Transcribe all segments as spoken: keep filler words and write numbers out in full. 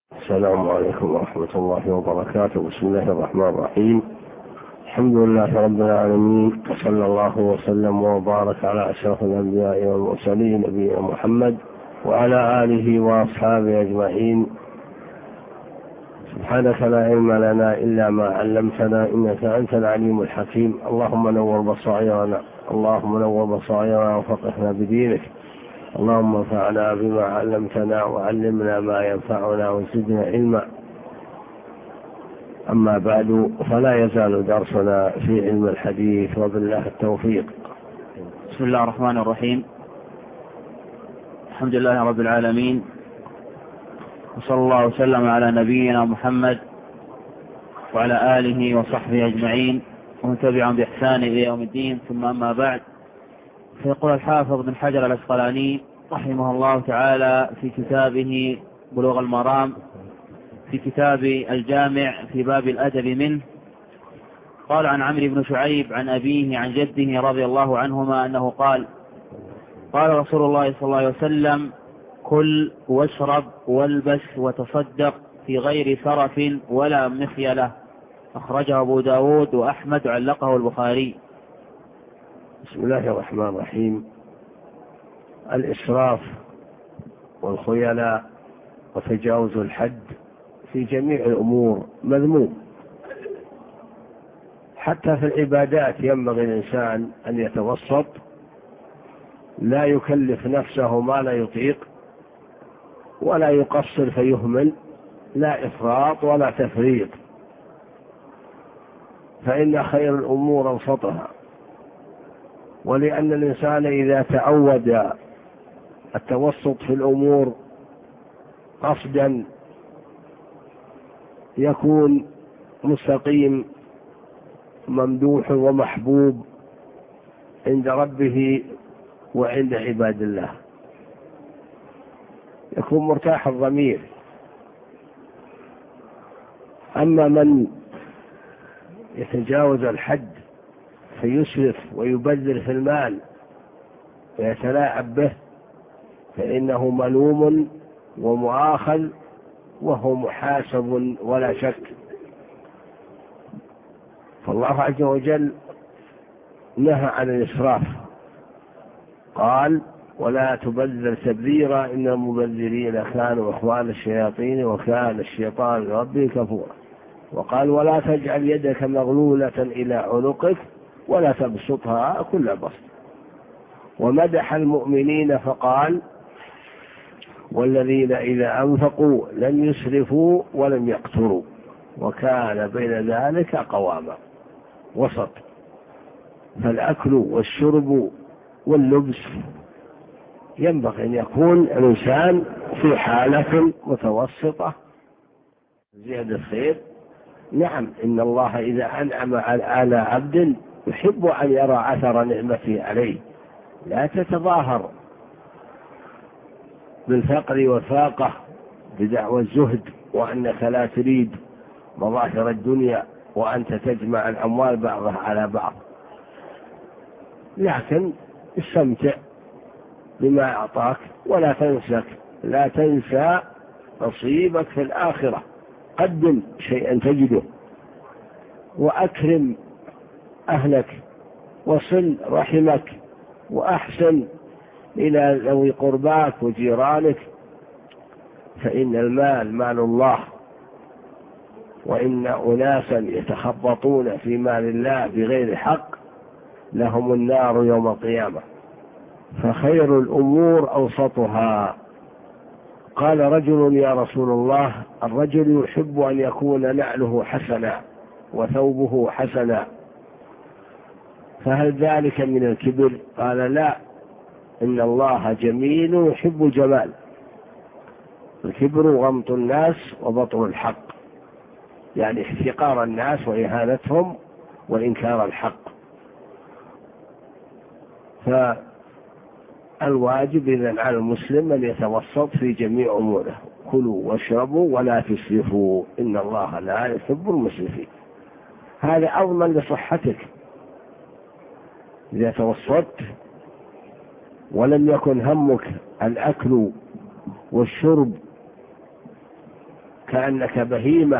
السلام عليكم ورحمة الله وبركاته. بسم الله الرحمن الرحيم. الحمد لله رب العالمين، وصلى الله وسلم وبارك على أشرف الأنبياء والمرسلين نبينا محمد وعلى آله وأصحابه أجمعين. سبحانك لا علم لنا إلا ما علمتنا، إنك أنت العليم الحكيم. اللهم نور بصائرنا اللهم نور بصائرنا وفقهنا بدينك. اللهم انفعنا بما علمتنا وعلمنا ما ينفعنا وزدنا علما. أما بعد، فلا يزال درسنا في علم الحديث وبالله التوفيق. بسم الله الرحمن الرحيم. الحمد لله رب العالمين، وصلى الله وسلم على نبينا محمد وعلى آله وصحبه أجمعين ومن تبعهم بإحسان إلى يوم الدين. ثم أما بعد، فيقول الحافظ بن حجر العسقلاني رحمه الله تعالى في كتابه بلوغ المرام في كتاب الجامع في باب الأدب منه، قال عن عمرو بن شعيب عن أبيه عن جده رضي الله عنهما أنه قال: قال رسول الله صلى الله عليه وسلم: كل واشرب والبس وتصدق في غير سرف ولا مخيلة. أخرجه أبو داود وأحمد علقه البخاري. بسم الله الرحمن الرحيم. الإسراف والخيلاء وتجاوز الحد في جميع الأمور مذموم. حتى في العبادات ينبغي الإنسان أن يتوسط، لا يكلف نفسه ما لا يطيق، ولا يقصر فيهمل، لا إفراط ولا تفريط، فإن خير الأمور أوسطها. ولأن الإنسان إذا تعود التوسط في الأمور قصدا يكون مستقيم ممدوح ومحبوب عند ربه وعند عباد الله، يكون مرتاح الضمير. أما من يتجاوز الحد فيسرف ويبذر في المال ويتلاعب به، فإنه ملوم ومؤاخذ وهو محاسب ولا شك. فالله عز وجل نهى عن الإسراف، قال: ولا تبذر تبذيرا إن المبذرين كانوا إخوان الشياطين وكان الشيطان لربه كفورا. وقال: ولا تجعل يدك مغلولة إلى عنقك ولا تبسطها كل بسط. ومدح المؤمنين فقال: والذين إذا أنفقوا لم يسرفوا ولم يقتروا وكان بين ذلك قواما، وسط. فالأكل والشرب واللبس ينبغي أن يكون الإنسان في حالة متوسطة زيادة الخير. نعم، إن الله إذا أنعم على عبد يحب أن يرى أثر نعمته عليه. لا تتظاهر بالفقر والفاقة بدعوى الزهد وأنك لا تريد مظاهر الدنيا وأنت تجمع الأموال بعضها على بعض، لكن استمتع بما أعطاك ولا تنسك لا تنسى نصيبك في الآخرة. قدم شيئا تجده، وأكرم أهلك، وصل رحمك، وأحسن إلى ذوي قرباك وجيرانك، فإن المال مال الله، وإن أناسا يتخبطون في مال الله بغير حق لهم النار يوم القيامة. فخير الأمور أوسطها. قال رجل: يا رسول الله، الرجل يحب أن يكون نعله حسنا وثوبه حسنا، فهل ذلك من الكبر؟ قال: لا، إن الله جميل يحب الجمال. الكبر غمط الناس وبطر الحق، يعني احتقار الناس وإهانتهم وإنكار الحق. فالواجب إذن على المسلم أن يتوسط في جميع أموره. كلوا واشربوا ولا تسرفوا إن الله لا يحب المسرفين. هذا أضمن لصحتك. إذا توسطت ولم يكن همك الأكل والشرب كأنك بهيمة،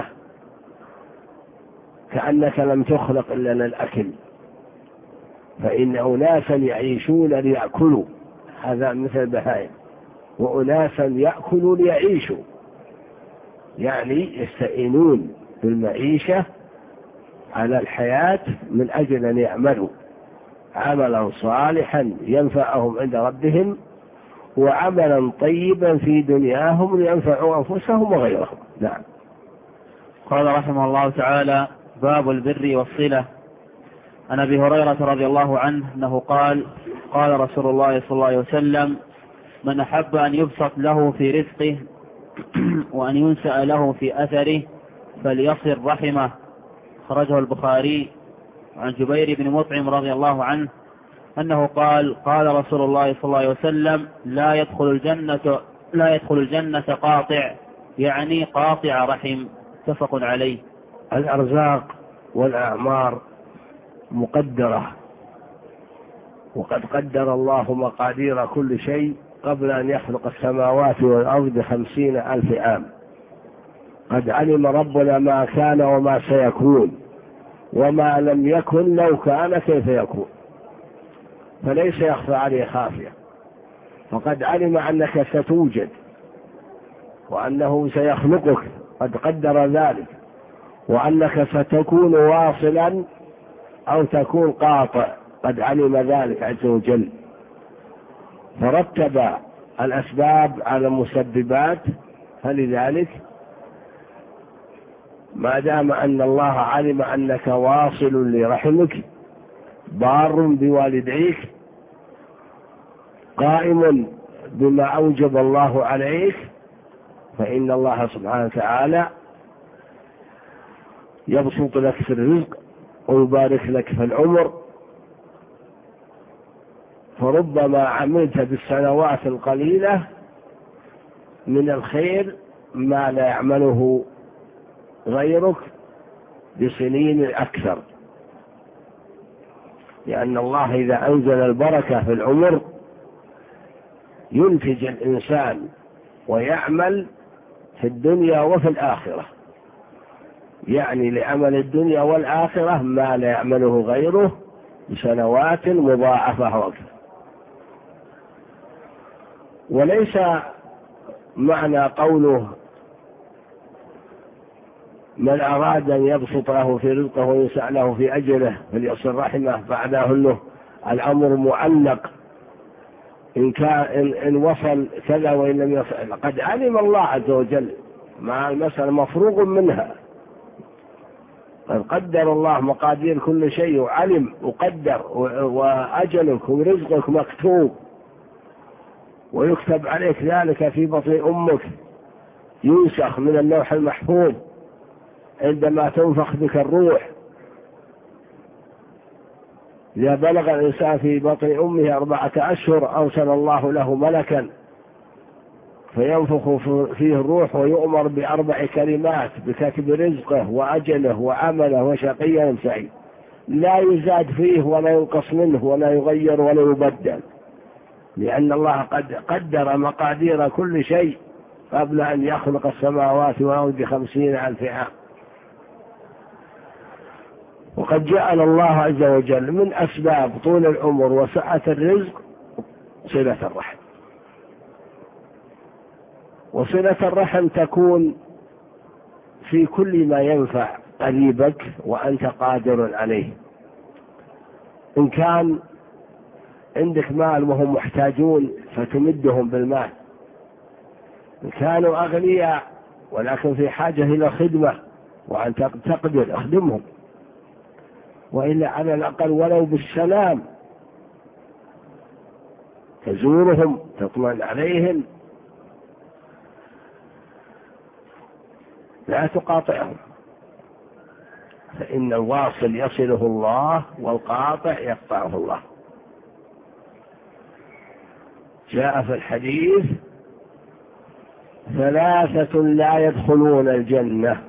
كأنك لم تخلق إلا للأكل. فإن أناسا يعيشون ليأكلوا، هذا مثل البهائم، وأناسا يأكلوا ليعيشوا، يعني يستعينون بالمعيشة على الحياة من أجل أن يعملوا عملا صالحا ينفعهم عند ربهم، وعملا طيبا في دنياهم لينفعوا أنفسهم وغيرهم. نعم. قال رحمه الله تعالى: باب البر والصلة. عن أبي هريرة رضي الله عنه أنه قال: قال رسول الله صلى الله عليه وسلم: من أحب أن يبسط له في رزقه وأن ينسأ له في أثره فليصل رحمه. خرجه البخاري. عن جبير بن مطعم رضي الله عنه أنه قال: قال رسول الله صلى الله عليه وسلم: لا يدخل الجنة لا يدخل الجنة قاطع، يعني قاطع رحم. متفق عليه. الأرزاق والأعمار مقدرة، وقد قدر الله مقادير كل شيء قبل أن يخلق السماوات والأرض بخمسين ألف عام. قد علم ربنا ما كان وما سيكون، وما لم يكن لو كان كيف يكون، فليس يخفى عليه خافية. فقد علم أنك ستوجد وأنه سيخلقك، قد قدر ذلك، وأنك ستكون واصلا أو تكون قاطع، قد علم ذلك عز وجل، فرتب الأسباب على المسببات. فلذلك ما دام أن الله علم أنك واصل لرحمك، بار بوالديك، قائم بما أوجب الله عليك، فإن الله سبحانه وتعالى يبسط لك في الرزق ويبارك لك في العمر. فربما عملت بالسنوات القليلة من الخير ما لا يعمله غيرك بسنين أكثر، لأن الله إذا أنزل البركة في العمر ينتج الإنسان ويعمل في الدنيا وفي الآخرة، يعني لعمل الدنيا والآخرة ما لا يعمله غيره بسنوات مضاعفة وأكثر. وليس معنى قوله من أراد أن يبسط له في رزقه ويسع له في أجله فليصل رحمه، معناه له الأمر معلق، إن, كان إن, إن وصل كذا وإن لم يصل. قد علم الله عز وجل، مع المسألة مفروغ منها، قد قدر الله مقادير كل شيء، وعلم وقدر، وأجلك ورزقك مكتوب ويكتب عليك ذلك في بطن أمك، ينسخ من اللوح المحفوظ عندما تنفخ بك الروح. إذا بلغ الإنسان في بطن أمه أربعة أشهر أرسل الله له ملكا فينفخ فيه الروح ويؤمر بأربع كلمات بكتب رزقه وأجله وعمله وشقي أم سعيد، لا يزاد فيه ولا ينقص منه ولا يغير ولا يبدل، لأن الله قد قدر مقادير كل شيء قبل أن يخلق السماوات والأرض بخمسين ألف عام. وقد جعل الله عز وجل من أسباب طول العمر وسعة الرزق صلة الرحم، وصلة الرحم تكون في كل ما ينفع قريبك وأنت قادر عليه. إن كان عندك مال وهم محتاجون فتمدهم بالمال، إن كانوا أغنياء ولكن في حاجة إلى خدمة وأنت تقدر أخدمهم، وإلا على الأقل ولو بالسلام تزورهم تطمئن عليهم، لا تقاطعهم، فإن الواصل يصله الله والقاطع يقطعه الله. جاء في الحديث ثلاثة لا يدخلون الجنة،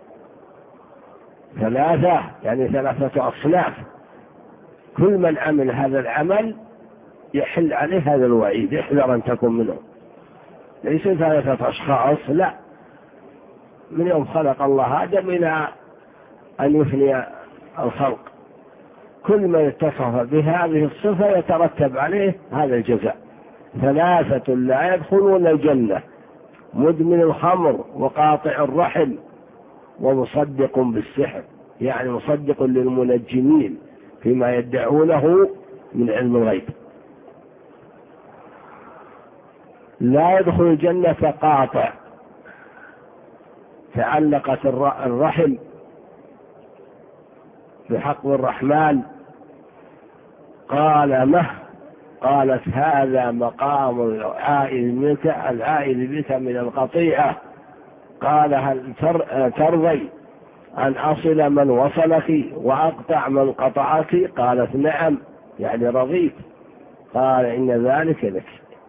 ثلاثة يعني ثلاثة أصناف، كل من عمل هذا العمل يحل عليه هذا الوعيد، احذر أن تكون منهم. ليس ثلاثة أشخاص، لا، من يوم خلق الله آدم إلى أن يفني الخلق، كل من اتصف بهذه الصفة يترتب عليه هذا الجزاء. ثلاثة لا يدخلون الجنة: مدمن الخمر، وقاطع الرحم، ومصدق بالسحر، يعني مصدق للمنجمين فيما يدعونه من علم الغيب. لا يدخل الجنة قاطع، تعلقت الرحم بحق الرحمن، قال مه قالت هذا مقام العائد منك العائد بك من القطيعة، قال هل ترضي أن أصل من وصلك وأقطع من قطعك؟ قالت نعم، يعني رضيت. قال إن ذلك لك.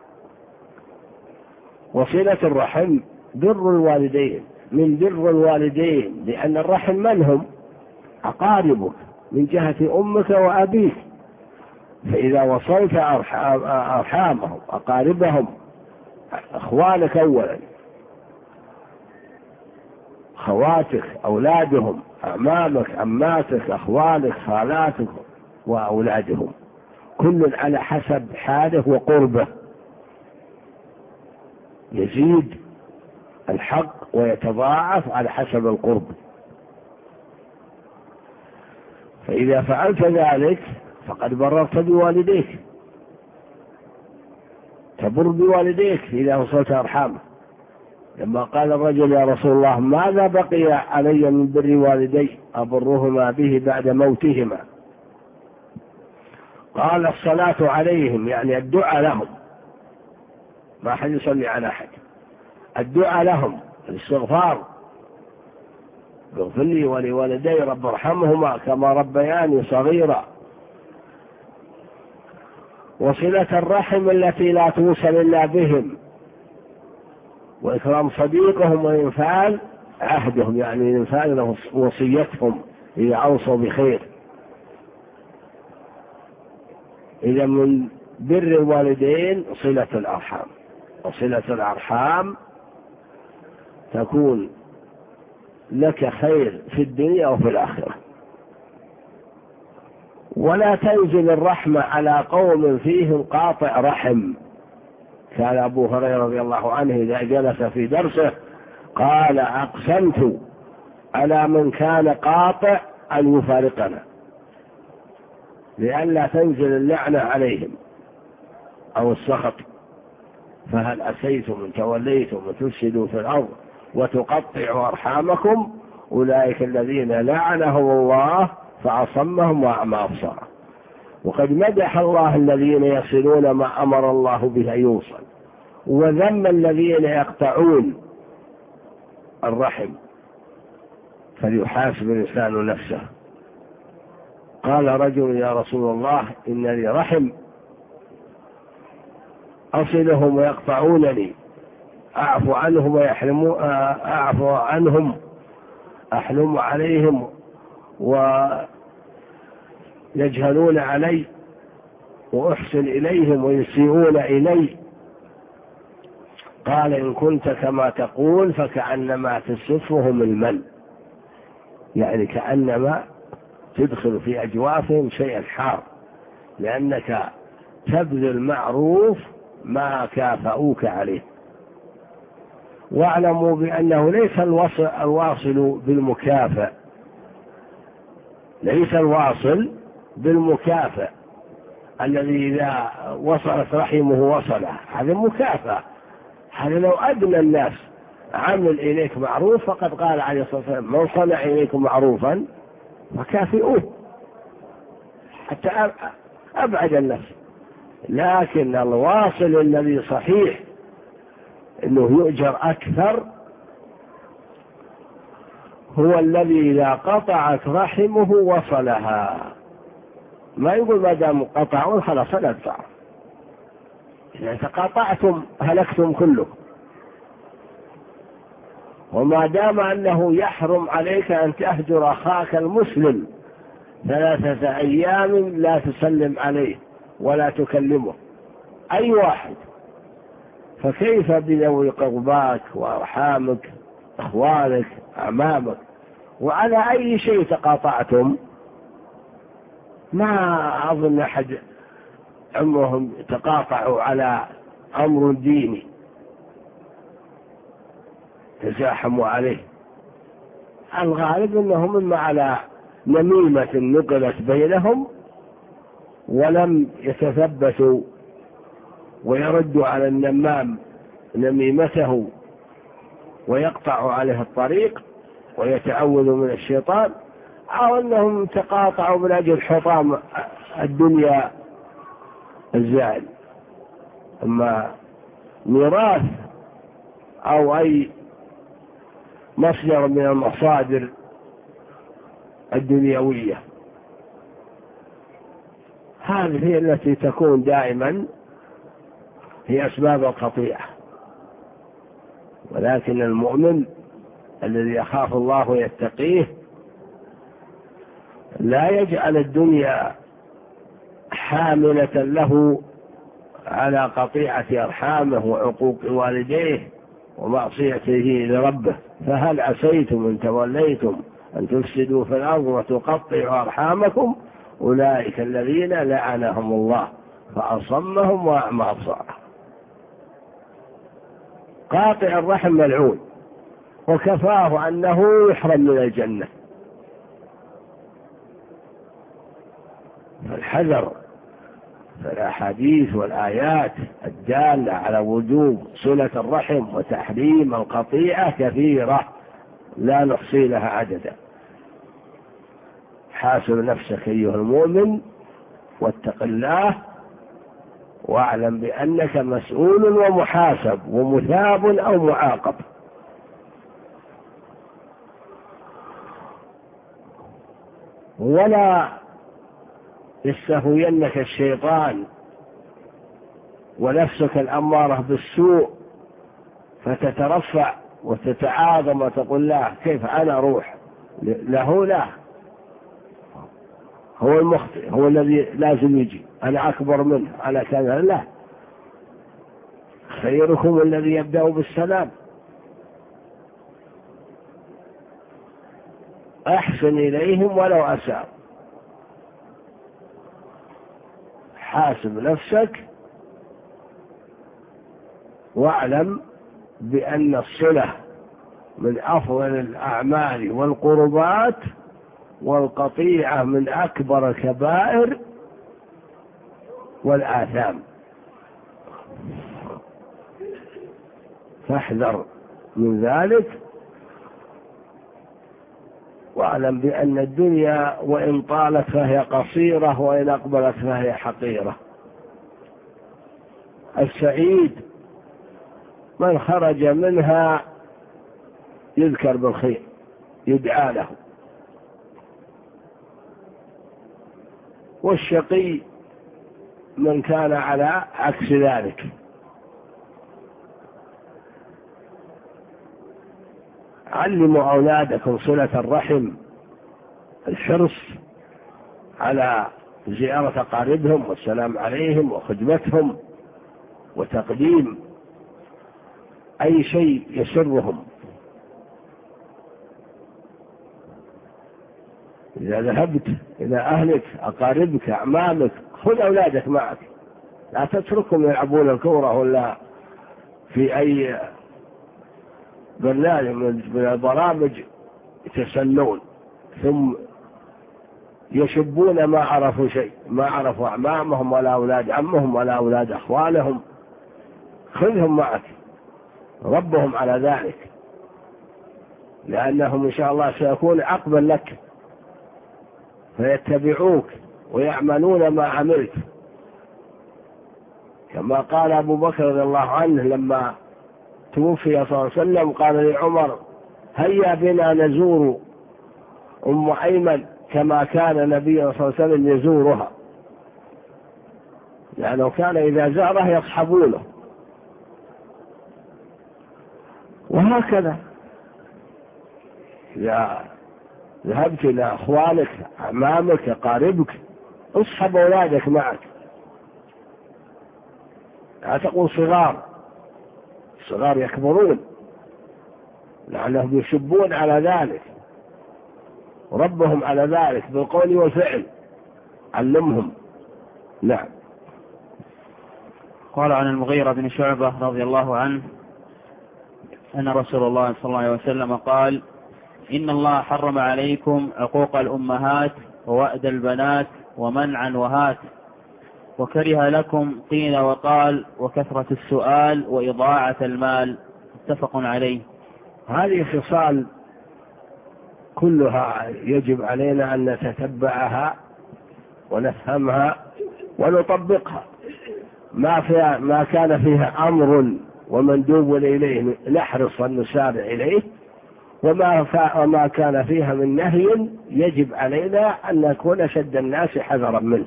وصلة الرحم بر الوالدين، من بر الوالدين، لأن الرحم من هم؟ أقاربك من جهة أمك وأبيك، فإذا وصلت أرحامهم أقاربهم أخوانك أولا، خواتك أولادهم، أعمامك عماتك أخوالك خالاتك وأولادهم، كل على حسب حاله وقربه، يزيد الحق ويتضاعف على حسب القرب. فإذا فعلت ذلك فقد بررت بوالديك، تبر بوالديك إذا وصلت أرحامه. لما قال الرجل يا رسول الله ماذا بقي علي من بر والدي أبرهما به بعد موتهما؟ قال الصلاة عليهم، يعني الدعاء لهم، ما أحد يصلي على أحد، الدعاء لهم، الاستغفار، اغفر لي ولوالدي رب ارحمهما كما ربياني صغيرا. وصلة الرحم التي لا توصل إلا بهم، وإكرام صديقهم وإنفاذ عهدهم، يعني إنفاذ وصيتهم إذا أوصوا بخير. إذا من بر الوالدين صلة الأرحام، وصلة الأرحام تكون لك خير في الدنيا وفي الآخرة. ولا تنزل الرحمة على قوم فيهم قاطع رحم. كان أبو هريرة رضي الله عنه إذا جلس في درسه قال أقسمت على من كان قاطع أن يفارقنا، لئلا تنزل اللعنة عليهم أو السخط. فهل أسيتم إن توليتم وتفسدوا في الأرض وتقطعوا أرحامكم؟ أولئك الذين لعنهم الله فأصمهم وأعمى أبصارهم. وقد مدح الله الذين يصلون ما أمر الله به أن يوصل، وذم الذين يقطعون الرحم، فليحاسب الإنسان نفسه. قال رجل يا رسول الله إن لي رحم أصلهم ويقطعونني، أعفو عنهم ويحرموا أعفو عنهم أحلم عليهم ويجهلون علي، وأحسن إليهم ويسيئون إلي. قال إن كنت كما تقول فكأنما تسفهم المن، يعني كأنما تدخل في أجوافهم شيئا حار، لأنك تبذل معروف ما كافأوك عليه. واعلموا بأنه ليس الواصل بالمكافأ، ليس الواصل بالمكافأ الذي إذا وصلت رحمه وصله، هذا مكافأة. هذا لو أدنى الناس عمل إليك معروف، فقد قال عليه الصلاة والسلام من صنع إليكم معروفا فكافئوه، حتى أبعد الناس. لكن الواصل الذي صحيح أنه يؤجر أكثر هو الذي إذا قطعت رحمه وصلها. ما يقول ما دام قطعون خلاص لا أدفع، إذا تقاطعتم هلكتم كلكم. وما دام أنه يحرم عليك أن تهجر أخاك المسلم ثلاثة أيام لا تسلم عليه ولا تكلمه أي واحد، فكيف بذوي قرباك وأرحامك أخوانك أعمامك، وعلى أي شيء تقاطعتم ما أظن أحد عمرهم تقاطعوا على أمر ديني تزاحموا عليه. الغالب أنهم إما على نميمة نقلت بينهم ولم يتثبتوا ويردوا على النمام نميمته ويقطع عليه الطريق ويتعوذ من الشيطان، أو أنهم تقاطعوا من أجل حطام الدنيا الزائل. أما ميراث أو أي مصدر من المصادر الدنيوية هذه هي التي تكون دائما هي أسباب القطيعة. ولكن المؤمن الذي يخاف الله ويتقيه لا يجعل الدنيا حاملة له على قطيعة أرحامه وعقوق والديه ومعصيته لربه. فهل عسيتم إن توليتم أن تفسدوا في الأرض وتقطعوا أرحامكم أولئك الذين لعنهم الله فأصمهم وأعمى أبصارهم. قاطع الرحم ملعون وكفاه أنه يحرم من الجنة. فالحذر، فالأحاديث والآيات الدالة على وجوب صلة الرحم وتحريم القطيعة كثيرة لا نحصي لها عددا. حاسب نفسك أيها المؤمن واتق الله واعلم بأنك مسؤول ومحاسب ومثاب أو معاقب. ولا يستهوينك الشيطان ونفسك الأمارة بالسوء فتترفع وتتعاظم وتقول لا كيف أنا أروح له، لا، هو المخطئ، هو الذي لازم يجي، أنا أكبر منه، أنا كذا. لا، خيركم الذي يبدأ بالسلام. أحسن إليهم ولو أساء. حاسب نفسك واعلم بأن الصلة من أفضل الأعمال والقربات، والقطيعة من أكبر الكبائر والآثام. فاحذر من ذلك واعلم بأن الدنيا وإن طالت فهي قصيرة وإن أقبلت فهي حقيرة. السعيد من خرج منها يذكر بالخير يدعى له، والشقي من كان على عكس ذلك. علموا أولادكم صلة الرحم، الحرص على زيارة أقاربهم والسلام عليهم وخدمتهم وتقديم أي شيء يسرهم. إذا ذهبت إلى أهلك أقاربك أعمامك خذ أولادك معك، لا تتركهم يلعبون الكورة ولا في أي برنامج من البرامج يتسلون ثم يشبون ما عرفوا شيء، ما عرفوا أعمامهم ولا أولاد عمهم ولا أولاد أخوالهم. خذهم معك، ربهم على ذلك، لأنهم إن شاء الله سيكون عقبا لك فيتبعوك ويعملون ما عملت. كما قال أبو بكر رضي الله عنه لما توفي صلى الله عليه وسلم قال لعمر هيا بنا نزور أم أيمن كما كان النبي صلى الله عليه وسلم يزورها، لأنه كان إذا زاره يصحبونه. وهكذا إذا ذهبت إلى أخوانك أعمامك أقاربك اصحب أولادك معك، لا تقول صغار، الصغار يكبرون لأنهم يشبون على ذلك، ربهم على ذلك بالقول والفعل، علمهم. نعم. قال عن المغيرة بن شعبة رضي الله عنه أن رسول الله صلى الله عليه وسلم قال: إن الله حرم عليكم عقوق الأمهات ووأد البنات ومنعا وهات، وكره لكم قيل وقال وكثرة السؤال وإضاعة المال. متفق عليه. هذه خصال كلها يجب علينا أن نتتبعها ونفهمها ونطبقها. ما فيها ما كان فيها أمر ومندوب إليه نحرص أن نسارع إليه، وما, وما كان فيها من نهي يجب علينا أن نكون شد الناس حذرا منه.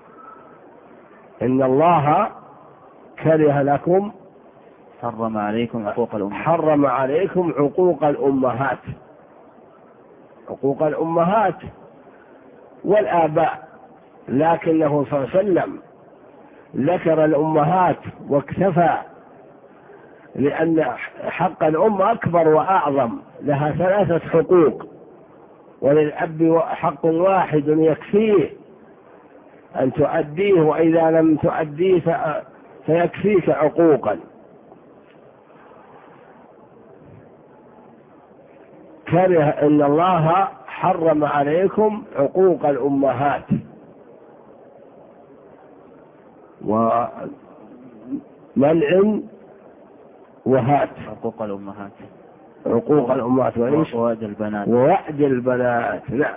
إن الله كره لكم حرم عليكم عقوق الأمهات حرم عليكم عقوق الأمهات عقوق الأمهات والآباء، لكنه صلى الله عليه وسلم ذكر الأمهات واكتفى، لأن حق الأم أكبر وأعظم، لها ثلاثة حقوق، وللأب حق واحد يكفيه أن تؤديه، وإذا لم تؤديه فيكفيك عقوقا. كره إن الله حرم عليكم عقوق الأمهات ومنع وهات. عقوق الأمهات عقوق الأمهات ووعد البنات ووعد البنات. نعم.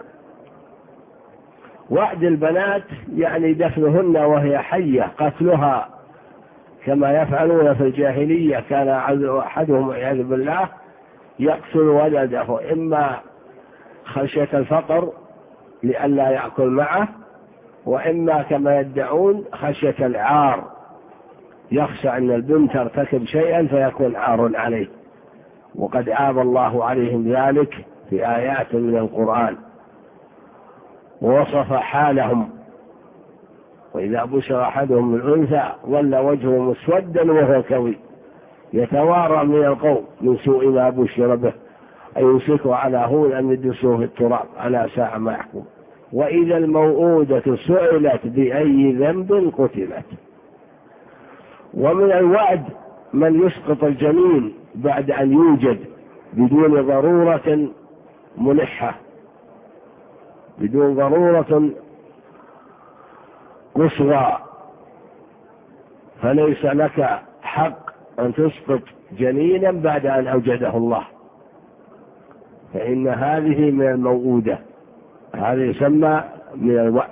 وعد البنات يعني دفنهن وهي حية، قتلها كما يفعلون في الجاهلية. كان أحدهم والعياذ بالله يقتل ولده إما خشية الفقر لئلا يأكل معه، وإما كما يدعون خشية العار، يخشى أن البنت ترتكب شيئا فيكون عار عليه، وقد عاب الله عليهم ذلك في آيات من القرآن ووصف حالهم: وإذا بشر أحدهم بالأنثى ظل وجهه مسودا وهو كظيم يتوارى من القوم من سوء ما بشر به أيمسكه على هون أم يدسوه في التراب ألا ساء ما يحكم. وإذا الموءودة سئلت بأي ذنب قتلت. ومن الوعد من يسقط الجنين بعد أن يوجد بدون ضرورة ملحة، بدون ضرورة قصوى، فليس لك حق أن تسقط جنينا بعد أن أوجده الله، فإن هذه من الموءودة، هذا يسمى من الوعد.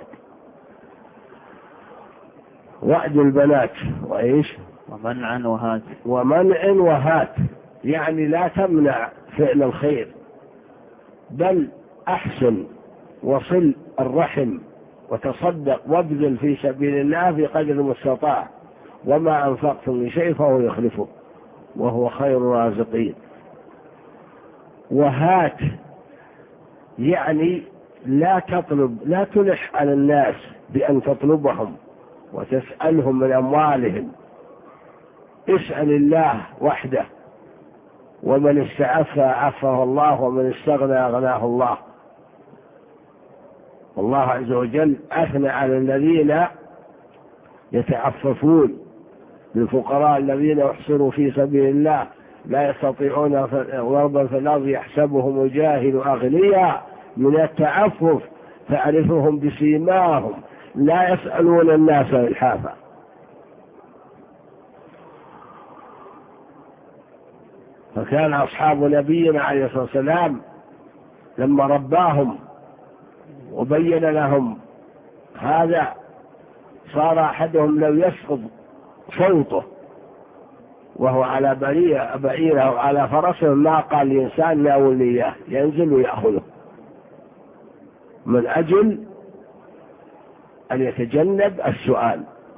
وعد البنات وإيش؟ ومنع وهات. ومنع وهات يعني لا تمنع فعل الخير، بل أحسن وصل الرحم وتصدق وابذل في سبيل الله في قدر المستطاع، وما أنفقتم من شيء فهو يخلفه وهو خير الرازقين. وهات يعني لا تطلب، لا تلح على الناس بأن تطلبهم وتسألهم من أموالهم، اسأل الله وحده، ومن استعفى عفه الله، ومن استغنى أغناه الله. الله عز وجل أثنى على الذين يتعففون للفقراء الذين يحصروا في سبيل الله لا يستطيعون ضربا في الأرض يحسبهم الجاهل أغنياء من التعفف تعرفهم بسيماهم لا يسألون الناس إلحافا. فكان أصحاب نبينا عليه الصلاة والسلام لما رباهم وبين لهم هذا صار أحدهم لو يسقط صوته وهو على بعيره أو على فرسه ما قال الإنسان لا وليه، ينزل ويأخذه من أجل أن يتجنب السؤال.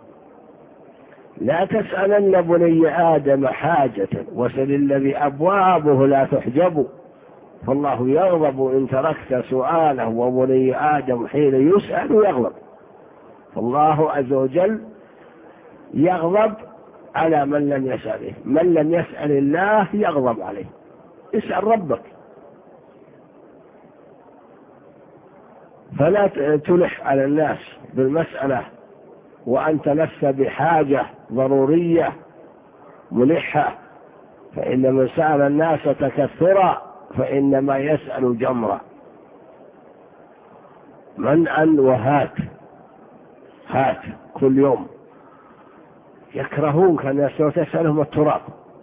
لا تسألن بني آدم حاجة وسل الذي أبوابه لا تحجب، فالله يغضب إن تركت سؤاله، وبني آدم حين يسأل يغضب. فالله عز وجل يغضب على من لم يسأله، من لم يسأل الله يغضب عليه. اسأل ربك، فلا تلح على الناس بالمسألة وأنت لست بحاجة ضرورية ملحة، فإن من سأل الناس تكثرا فإنما يسأل جمرا. منعا وهات، هات كل يوم. يكرهون كان الناس تسألهم التراب،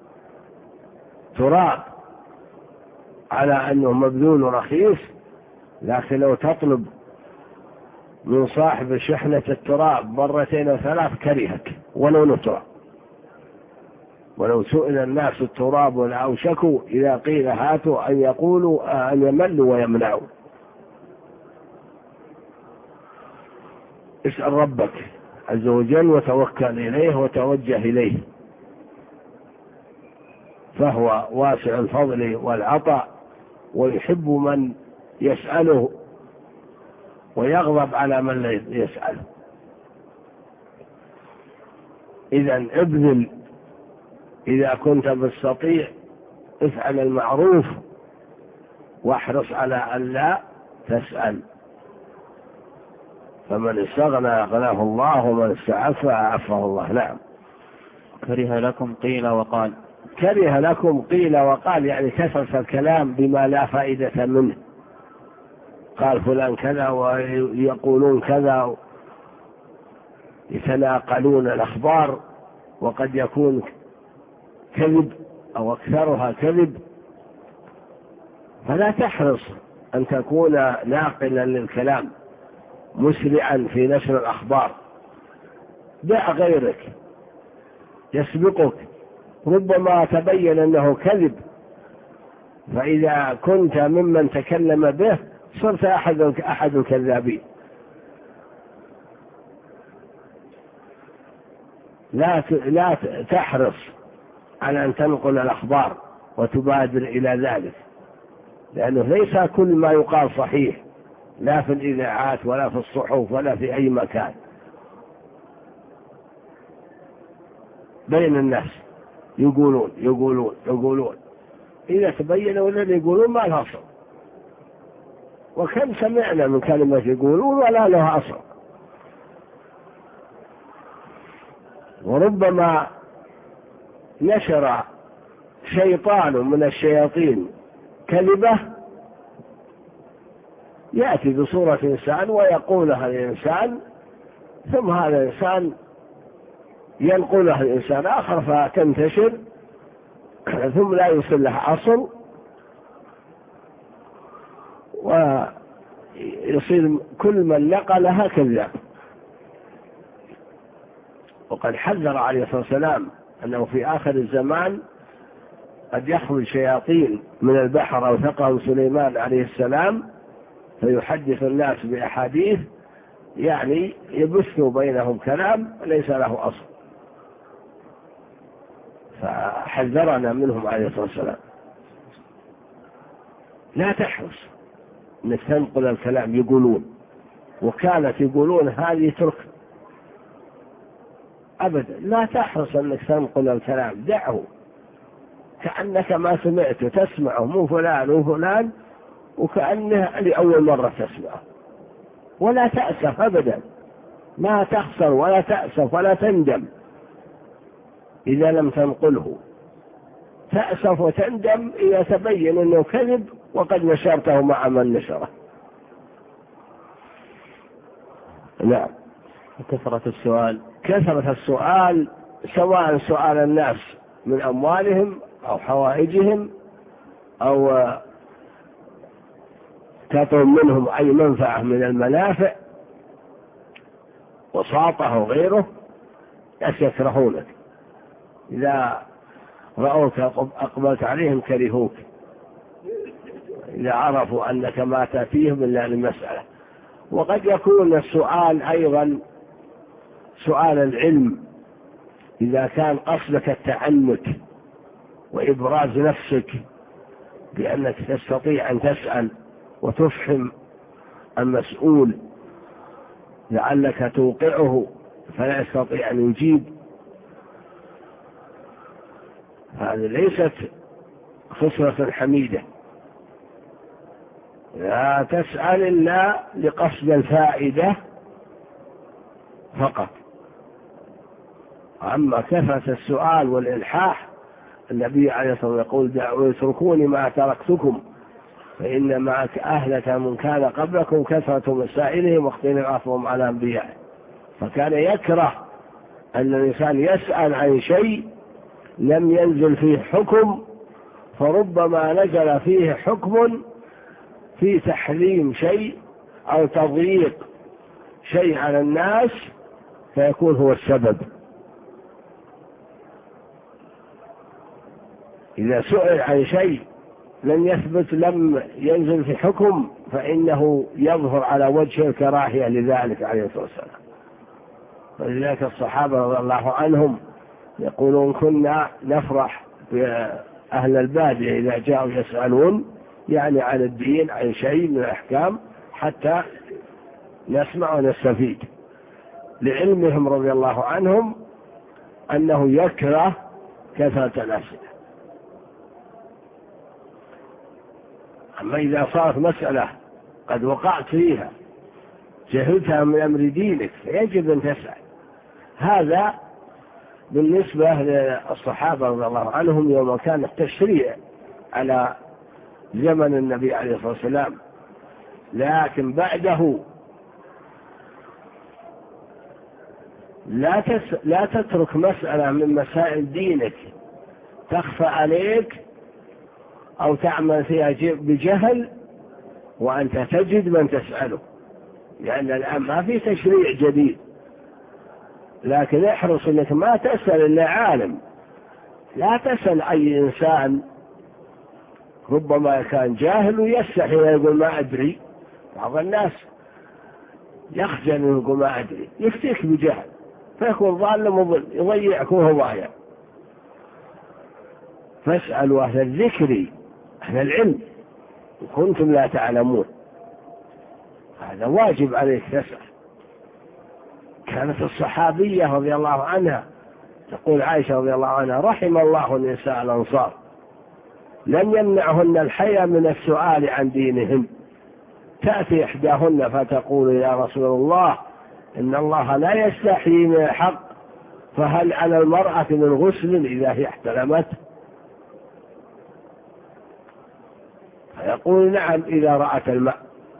تراب على أنه مبذول رخيص، لكن لو تطلب من صاحب شحنة التراب مرتين أو ثلاث كرهك ولو نترى. ولو سئل الناس التراب ولأوشكوا إذا قيل هاتوا أن يقولوا أن يملوا ويمنعوا. اسأل ربك عز وجل وتوكل إليه وتوجه إليه، فهو واسع الفضل والعطاء ويحب من يسأله ويغضب على من لا يسأله. إذن ابذل إذا كنت مستطيع، افعل المعروف واحرص على أن لا تسأل، فمن استغنى أغناه الله ومن استعف أعفه الله. نعم. كره لكم قيل وقال. كره لكم قيل وقال يعني كثرة الكلام بما لا فائدة منه، قال فلان كذا ويقولون كذا، يتناقلون الأخبار وقد يكون كذب أو أكثرها كذب، فلا تحرص أن تكون ناقلا للكلام مسرعا في نشر الأخبار. دع غيرك يسبقك، ربما تبين أنه كذب، فإذا كنت ممن تكلم به صرت أحد أحد الكذابين. لا لا تحرص على أن تنقل الأخبار وتبادر إلى ذلك، لأنه ليس كل ما يقال صحيح، لا في الإذاعات ولا في الصحف ولا في أي مكان بين الناس. يقولون يقولون يقولون إذا تبينوا الذي يقولون ما له أصل، وكم سمعنا من كلمة يقولون ولا له أصل. وربما نشر شيطان من الشياطين كلمة يأتي بصورة إنسان ويقولها الإنسان، ثم هذا الإنسان ينقلها الإنسان آخر فتنتشر ثم لا يصل لها أصل، ويصير كل من نقلها كذاب. وقد حذر عليه الصلاة والسلام أنه في آخر الزمان قد يخرج شياطين من البحر أو ثقهم سليمان عليه السلام فيحدث الناس بأحاديث يعني يبث بينهم كلام ليس له أصل، فحذرنا منهم عليه الصلاة والسلام. لا تحرص أنك تنقل الكلام، يقولون وكانت يقولون هذه ترك، أبدا لا تحرص أنك تنقل الكلام، دعه كأنك ما سمعت، تسمعه مو فلان وفلان وكأنه لأول مرة تسمعه، ولا تأسف أبدا، ما تخسر ولا تأسف ولا تندم إذا لم تنقله. تأسف وتندم إذا تبين أنه كذب وقد نشرته مع من نشره. نعم. كثرة السؤال. كثرة السؤال سواء سؤال الناس من أموالهم أو حوائجهم أو تطلب منهم أي منفعة من المنافع وساطة أو غيره، ناس يكرهونك، إذا رأوك أقبلت عليهم كرهوك، إذا عرفوا أنك ما تأتيهم إلا للمسألة. وقد يكون السؤال أيضا سؤال العلم، إذا كان قصدك التعنت وإبراز نفسك بأنك تستطيع أن تسأل وتفهم المسؤول لعلك توقعه فلا يستطيع أن يجيب، هذه ليست خصلة حميدة، لا تسأل إلا لقصد الفائدة فقط. أما كثرة السؤال والإلحاح، النبي عليه الصلاة والسلام يقول دعوا اتركوني ما تركتكم فإنما أهلك من كان قبلكم كثرة مسائلهم واختلافهم على أنبيائهم. فكان يكره أن الإنسان يسأل عن شيء لم ينزل فيه حكم، فربما نزل فيه حكم في تحريم شيء أو تضييق شيء على الناس فيكون هو السبب. إذا سئل عن شيء لم يثبت لم ينزل في حكم فإنه يظهر على وجه الكراهية لذلك عليه الصلاة والسلام. ولذلك الصحابة رضي الله عنهم يقولون كنا نفرح بأهل البادية إذا جاءوا يسألون يعني عن الدين عن شيء من الأحكام حتى نسمع ونستفيد، لعلمهم رضي الله عنهم أنه يكره كثرة الأسئلة. أما إذا صارت مسألة قد وقعت فيها جهلتها من أمر دينك فيجب أن تسأل. هذا بالنسبة للصحابة رضي الله عنهم يوم كان التشريع على زمن النبي عليه الصلاة والسلام، لكن بعده لا, تس... لا تترك مسألة من مسائل دينك تخفى عليك أو تعمل فيها بجهل وأنت تجد من تسأله، لأن الآن ما في تشريع جديد. لكن احرص أنك ما تسأل إلا عالم، لا تسأل أي إنسان ربما كان جاهل ويستحي ويقول ما أدري. بعض الناس يخجل ويقول ما أدري، يفتيك بجهل فيكون ضال مضل يضيعك وهو ضايع. فاسألوا أهل الذكر أهل العلم وكنتم لا تعلمون، هذا واجب عليك تسأل. كانت الصحابية رضي الله عنها تقول عائشة رضي الله عنها رحم الله النساء الأنصار لم يمنعهن الحياء من السؤال عن دينهم. تأتي إحداهن فتقول يا رسول الله إن الله لا يستحي من الحق فهل على المرأة من غسل إذا هي احتلمت؟ فيقول نعم إذا رأت الماء.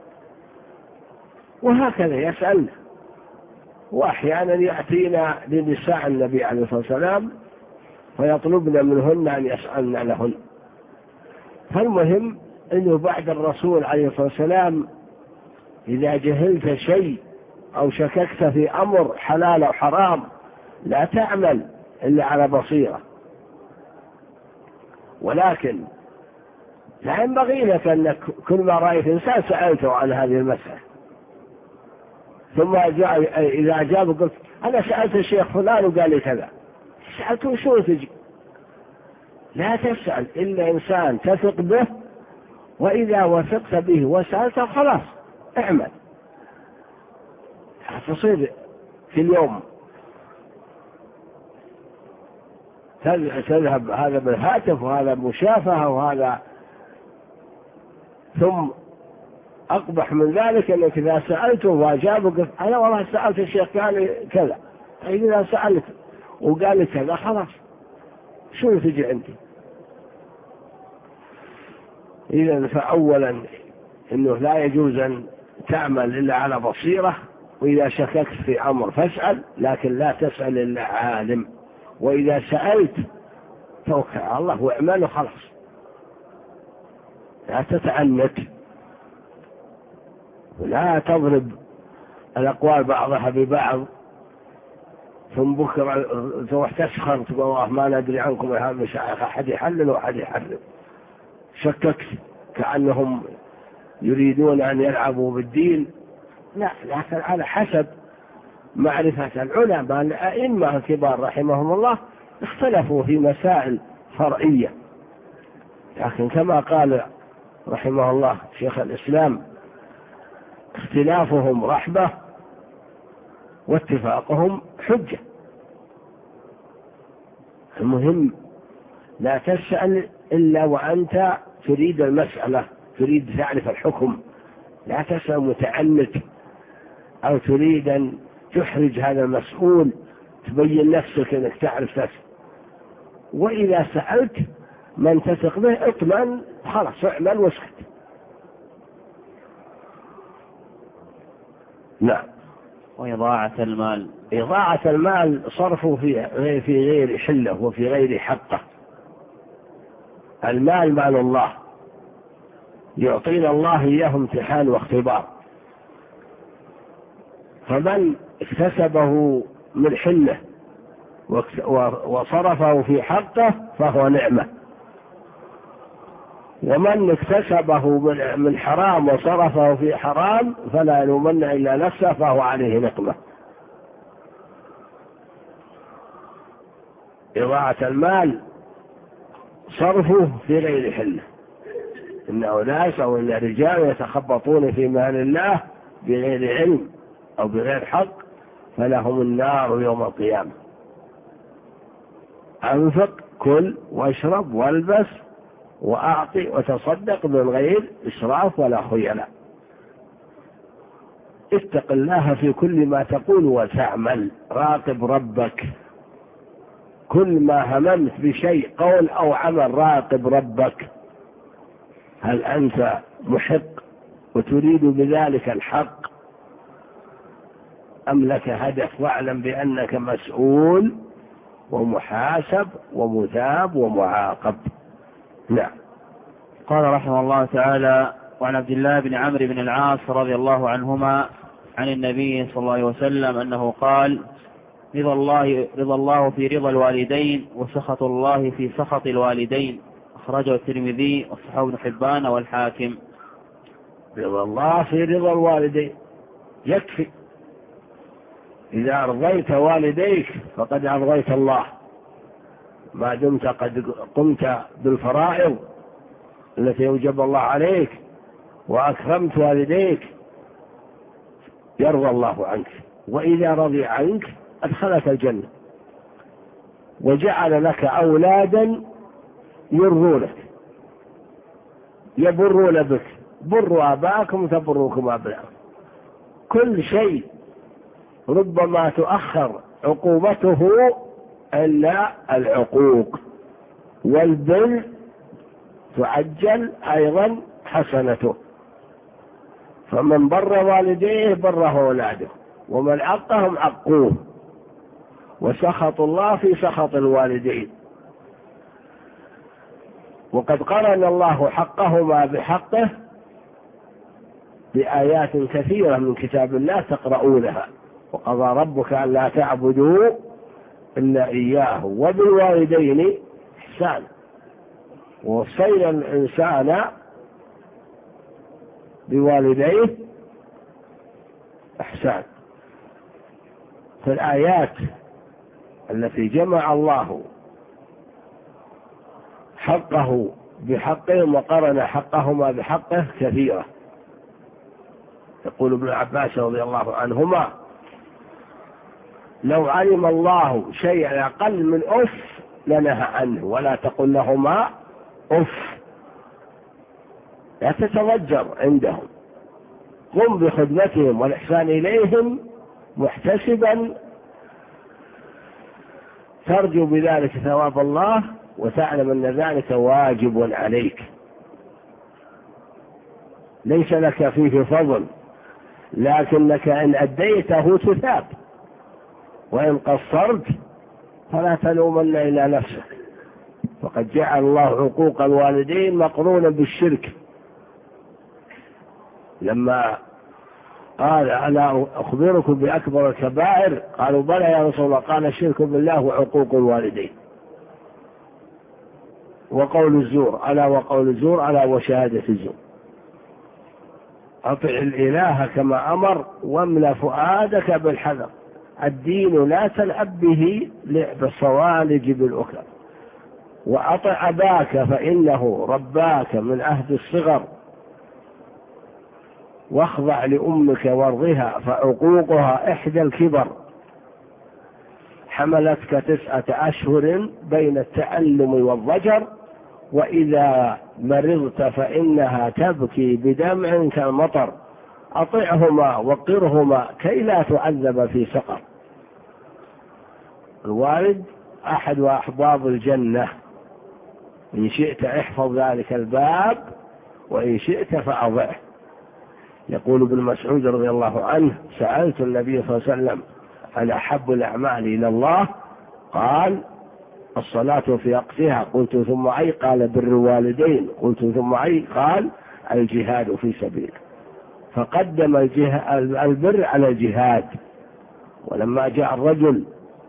وهكذا يسألنا. وأحيانا يأتينا لنساء النبي عليه الصلاة والسلام فيطلبن منهن أن يسألن لهن. فالمهم أنه بعد الرسول عليه الصلاة والسلام إذا جهلت شيء أو شككت في أمر حلال أو حرام لا تعمل إلا على بصيرة. ولكن لا ينبغي لك أنك كل ما رأيت إنسان سألته عن هذه المسألة ثم إذا أجاب قلت أنا سألت الشيخ فلان وقال لي كذا، سألته شو تجي؟ لا تسأل إلا إنسان تثق به، وإذا وثقت به وسألته خلاص اعمل. تصير في اليوم تذهب هذا بالهاتف وهذا بمشافهة وهذا، ثم أقبح من ذلك أنك إذا سألته وأجابك أنا والله سألت الشيخ قال لي كذا، إذا سألت وقال لي كذا خلاص شو تجي عندي؟ إذا فأولا إنه لا يجوز أن تعمل إلا على بصيرة، وإذا شككت في أمر فاسأل، لكن لا تسأل إلا عالم. وإذا سألت توكل على الله واعمل خلاص، لا تتعنت ولا تضرب الأقوال بعضها ببعض ثم بكرة تروح تسخر تقول الله ما ندري عنكم يا مشايخ أحد يحلل وأحد يحرم. شككت كأنهم يريدون أن يلعبوا بالدين، لا، لكن على حسب معرفة العلماء الأئمة الكبار رحمهم الله اختلفوا في مسائل فرعية، لكن كما قال رحمه الله شيخ الإسلام اختلافهم رحمة واتفاقهم حجة. المهم لا تسأل إلا وأنت تريد المسألة، تريد تعرف الحكم، لا تسأل متعنت أو تريد أن تحرج هذا المسؤول، تبين نفسك أنك تعرف تسأل. وإذا سألت من تثق به اطمئن، خلاص اعمل واسكت. نعم. وإضاعة المال. إضاعة المال صرفه في في غير حله وفي غير حقه. المال مال الله، يعطينا الله إياه امتحان واختبار، فمن اكتسبه من حله وصرفه في حقه فهو نعمة، ومن اكتسبه من حرام وصرفه في حرام فلا يلومن إلا نفسه فهو عليه نقمة. إضاعة المال صرفه في غير حله. إن أناس أو إن رجال يتخبطون في مال الله بغير علم أو بغير حق فلهم النار يوم القيامة. أنفق، كل واشرب والبس وأعطي وتصدق من غير إسراف ولا خيلاء. اتق الله في كل ما تقول وتعمل، راقب ربك كل ما هممت بشيء قول أو عمل، راقب ربك، هل أنت محق وتريد بذلك الحق أم لك هدف؟ واعلم بأنك مسؤول ومحاسب ومثاب ومعاقب. نعم. قال رحمه الله تعالى: وعن عبد الله بن عمرو بن العاص رضي الله عنهما عن النبي صلى الله عليه وسلم أنه قال: رضا الله, رضا الله في رضا الوالدين وسخط الله في سخط الوالدين. أخرجه الترمذي وصححه ابن حبان والحاكم. رضا الله في رضا الوالدين يكفي. إذا أرضيت والديك فقد أرضيت الله، ما دمت قد قمت بالفرائض التي أوجب الله عليك وأكرمت والديك يرضى الله عنك، وإذا رضي عنك أدخلك الجنة وجعل لك أولادا يرضونك يبرون بك. بروا آباءكم تبروكم أبناءكم. كل شيء ربما تؤخر عقوبته إلا العقوق، والبر تعجل أيضا حسنته. فمن بر والديه بره أولاده، ومن عقهم عقوه. وسخط الله في سخط الوالدين. وقد قرن الله حقهما بحقه بآيات كثيرة من كتاب الله تقرؤونها. وقضى ربك أن لا تعبدوا إلا إياه وبالوالدين إحسانا، ووصينا الإنسان بوالديه إحسان. فالآيات التي جمع الله حقه بحقهم وقرن حقهما بحقه كثيرة. يقول ابن عباس رضي الله عنهما: لو علم الله شيئا أقل من أف لنهى عنه، ولا تقل لهما أف. لا تتضجر عندهم، قم بخدمتهم والإحسان إليهم محتسبا ترجو بذلك ثواب الله، وتعلم أن ذلك واجب عليك ليس لك فيه فضل، لكنك إن أديته تثاب، وإن قصرت فلا تلومن إلا نفسك. فقد جعل الله عقوق الوالدين مقرونا بالشرك. لما قال: ألا أخبركم بأكبر الكبائر؟ قالوا: بلى يا رسول الله. قال: الشرك بالله وعقوق الوالدين وقول الزور، ألا وقول الزور، ألا وشهادة الزور. أطع الإله كما أمر واملأ فؤادك بالحذر. الدين لا تلعب به لعب الصوالج بالأكل. وأطع أباك فإنه رباك من عهد الصغر، واخضع لأمك وارضها فعقوقها إحدى الكبر. حملتك تسعة أشهر بين التألم والضجر، وإذا مرضت فإنها تبكي بدمع كالمطر، أطعهما وقرهما كي لا تعذب في سقر. الوالد أحد أحباب الجنة، إن شئت احفظ ذلك الباب وإن شئت فأضعه. يقول ابن مسعود رضي الله عنه: سألت النبي صلى الله عليه وسلم عن أحب الأعمال إلى الله، قال: الصلاة في وقتها. قلت: ثم أي؟ قال: بر الوالدين. قلت: ثم أي؟ قال: الجهاد في سبيله. فقدم البر على الجهاد. ولما جاء الرجل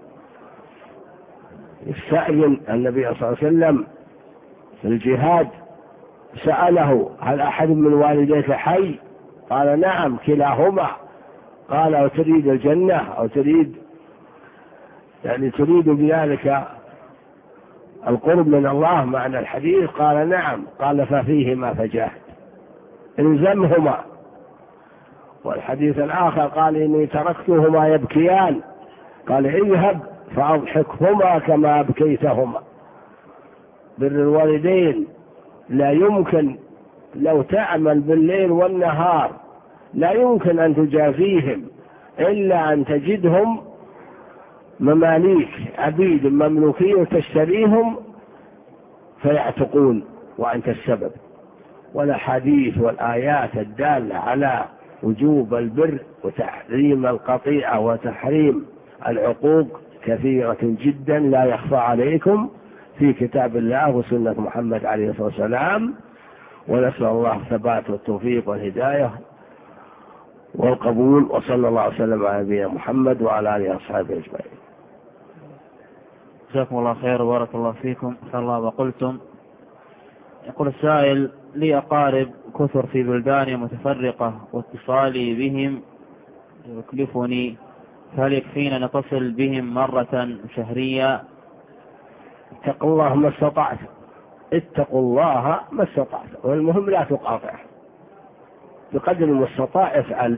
يستأذن النبي صلى الله عليه وسلم في الجهاد سأله: هل أحد من والديك حي؟ قال: نعم كلاهما. قال: أو تريد الجنة أو تريد يعني تريد بذلك القرب من الله معنى الحديث؟ قال: نعم. قال: ففيهما فجاهد، الزمهما. والحديث الآخر قال: إني تركتهما يبكيان، قال: اذهب فأضحكهما كما أبكيتهما. بر الوالدين لا يمكن، لو تعمل بالليل والنهار لا يمكن أن تجازيهم إلا أن تجدهم مماليك عبيد مملوكين تشتريهم فيعتقون وأنت السبب. والأحاديث والآيات الدالة على وجوب البر وتحريم القطيعة وتحريم العقوق كثيرة جدا لا يخفى عليكم في كتاب الله وسنة محمد عليه الصلاة والسلام. ونسأل الله الثبات والتوفيق والهداية والقبول، وصلى الله وسلم على نبينا محمد وعلى آله وأصحابه أجمعين. جزاكم الله خير وبارك الله فيكم. صلى الله وقلتم. يقول السائل: لي أقارب كثر في بلدان متفرقة واتصالي بهم يكلفني، فهل يكفينا نتصل بهم مرة شهرية؟ اتقوا الله ما استطعت، اتقوا الله ما استطعت، والمهم لا تقاطع، بقدر المستطاع افعل،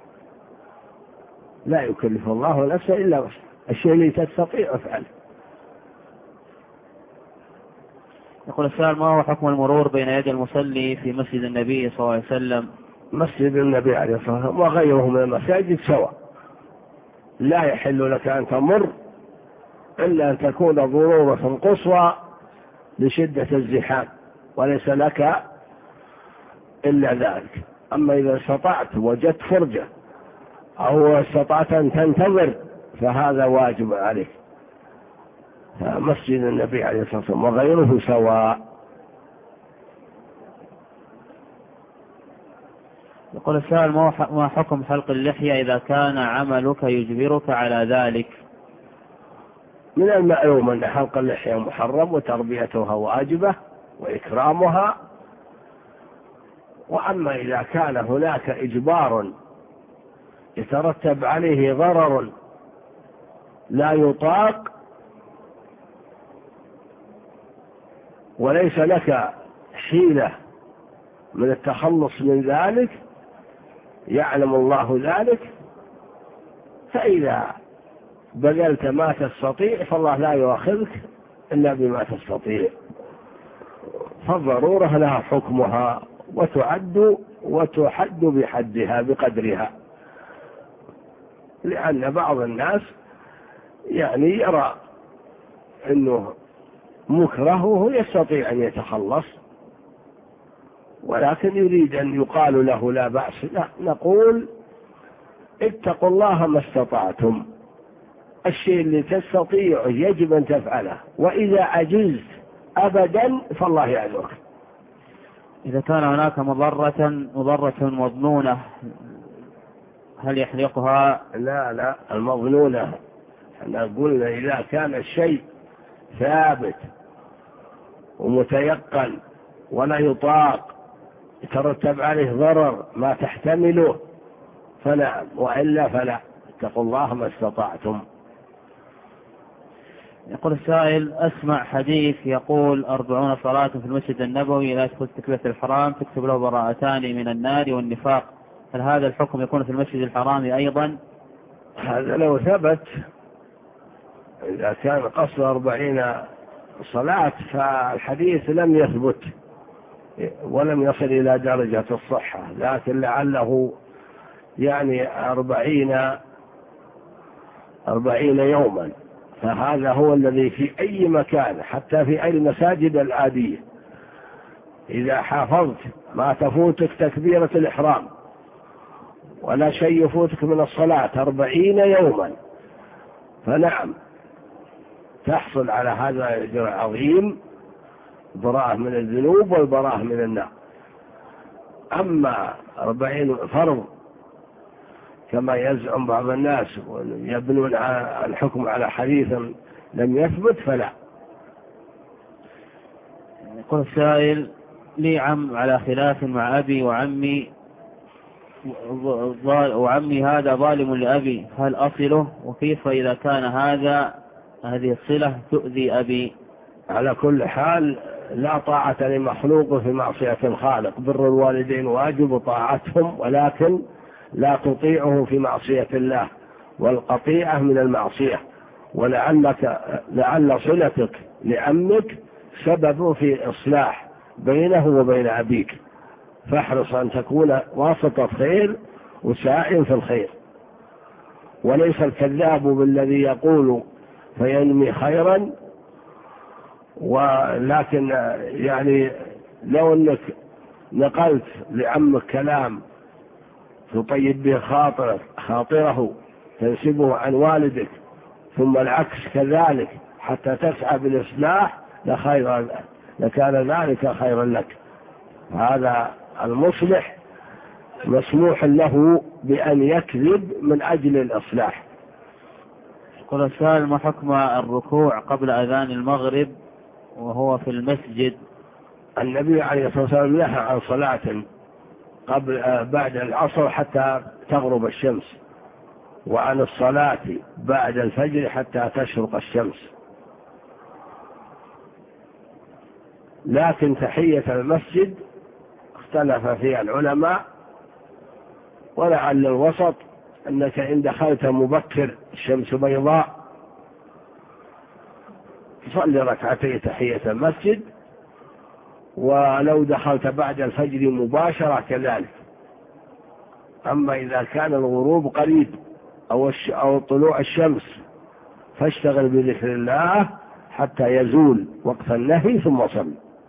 لا يكلف الله نفسا إلا وسعها، الشيء اللي تستطيع افعل. يقول السائل: ما هو حكم المرور بين يدي المصلي في مسجد النبي صلى الله عليه وسلم؟ مسجد النبي عليه الصلاة والسلام وغيره من المساجد سواء، لا يحل لك أن تمر إلا أن تكون ضرورة قصوى لشدة الزحام، وليس لك إلا ذلك. أما إذا استطعت وجدت فرجة أو استطعت أن تنتظر فهذا واجب عليك. مسجد النبي عليه الصلاة والسلام وغيره سواء. يقول السائل: ما حكم حلق اللحية إذا كان عملك يجبرك على ذلك؟ من المعلوم أن حلق اللحية محرم وتربيتها واجبة وإكرامها. وأما إذا كان هناك إجبار يترتب عليه ضرر لا يطاق وليس لك حيلة من التخلص من ذلك، يعلم الله ذلك، فإذا بذلت ما تستطيع فالله لا يؤاخذك إلا بما تستطيع. فالضرورة لها حكمها وتعد وتحد بحدها بقدرها، لأن بعض الناس يعني يرى أنه مكره وهو يستطيع أن يتخلص، ولكن يريد أن يقال له لا بأس. لا، نقول اتقوا الله ما استطعتم، الشيء اللي تستطيع يجب أن تفعله، وإذا عجزت أبدا فالله يعذرك. إذا كان هناك مضرة مضرة مظنونة هل يحلقها؟ لا لا، المظنونة احنا قلنا إذا كان الشيء ثابت ومتيقن ولا يطاق يترتب عليه ضرر ما تحتمله فنعم، وإلا فلا. اتقوا الله ما استطعتم. يقول السائل: أسمع حديث يقول أربعون صلاة في المسجد النبوي لا تكون تكبيرة الحرام تكتب له براءتان من النار والنفاق، هل هذا الحكم يكون في المسجد الحرام أيضا؟ هذا لو ثبت، إذا كان قصر أربعين الصلاة فالحديث لم يثبت ولم يصل إلى درجة الصحة، لكن لعله يعني أربعين أربعين يوما، فهذا هو الذي في أي مكان حتى في أي المساجد العادية إذا حافظت ما تفوتك تكبيرة الإحرام ولا شيء يفوتك من الصلاة أربعين يوما، فنعم تحصل على هذا الأجر العظيم، براءة من الذنوب والبراءة من النار. أما أربعين فرض كما يزعم بعض الناس ويبنون الحكم على حديث لم يثبت فلا. يقول السائل: لي عم على خلاف مع أبي وعمي، وعمي هذا ظالم لأبي، هل أصله؟ وكيف إذا كان هذا هذه الصلة تؤذي أبي؟ على كل حال لا طاعة لمخلوق في معصية الخالق، بر الوالدين واجب طاعتهم، ولكن لا تطيعه في معصية الله، والقطيعة من المعصية. ولعلك لعل صلتك لعمك سبب في إصلاح بينه وبين أبيك، فاحرص أن تكون واسطة خير وساعٍ في الخير، وليس الكذاب بالذي يقول فينمي خيرا. ولكن يعني لو أنك نقلت لعمك كلام تطيب به خاطره, خاطره تنسبه عن والدك، ثم العكس كذلك حتى تسعى بالإصلاح لخير لكان ذلك خيرا لك. هذا المصلح مسموح له بأن يكذب من أجل الإصلاح. يقول السائل: ما حكم الركوع قبل أذان المغرب وهو في المسجد؟ النبي عليه الصلاة والسلام نهى عن صلاة قبل بعد العصر حتى تغرب الشمس، وعن الصلاة بعد الفجر حتى تشرق الشمس. لكن تحية المسجد اختلف فيها العلماء، ولعل الوسط أنك إن دخلت مبكر الشمس بيضاء تصلي ركعتي تحية المسجد، ولو دخلت بعد الفجر مباشرة كذلك. أما إذا كان الغروب قريب أو, أو طلوع الشمس فاشتغل بذكر الله حتى يزول وقت النهي ثم صل.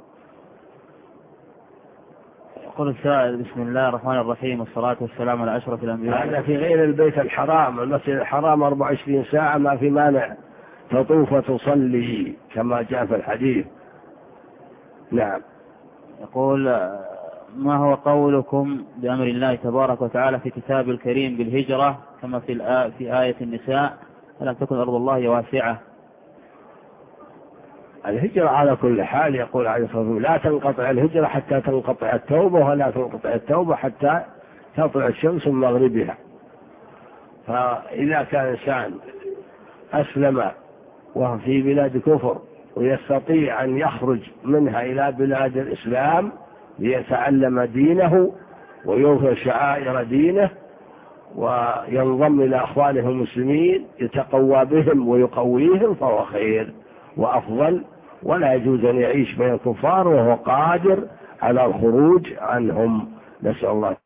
يقول السائل: بسم الله الرحمن الرحيم، والصلاة والسلام على أشرف الأنبياء. هذا في غير البيت الحرام. المسجد الحرام أربع وعشرين ساعة ما في مانع تطوف تصلي كما جاء في الحديث. نعم. يقول: ما هو قولكم بأمر الله تبارك وتعالى في كتاب الكريم بالهجرة كما في الآ... في آية النساء: ألم تكن أرض الله واسعة؟ الهجرة على كل حال يقول عليه الصلاة والسلام: لا تنقطع الهجرة حتى تنقطع التوبة، ولا تنقطع التوبة حتى تطلع الشمس من مغربها. فإذا كان إنسان أسلم وهو في بلاد كفر ويستطيع أن يخرج منها إلى بلاد الإسلام ليتعلم دينه ويظهر شعائر دينه وينضم إلى أخوانه المسلمين يتقوى بهم ويقويهم، فهو خير وأفضل، ولا يجوز أن يعيش بين الكفار وهو قادر على الخروج عنهم. نسأل الله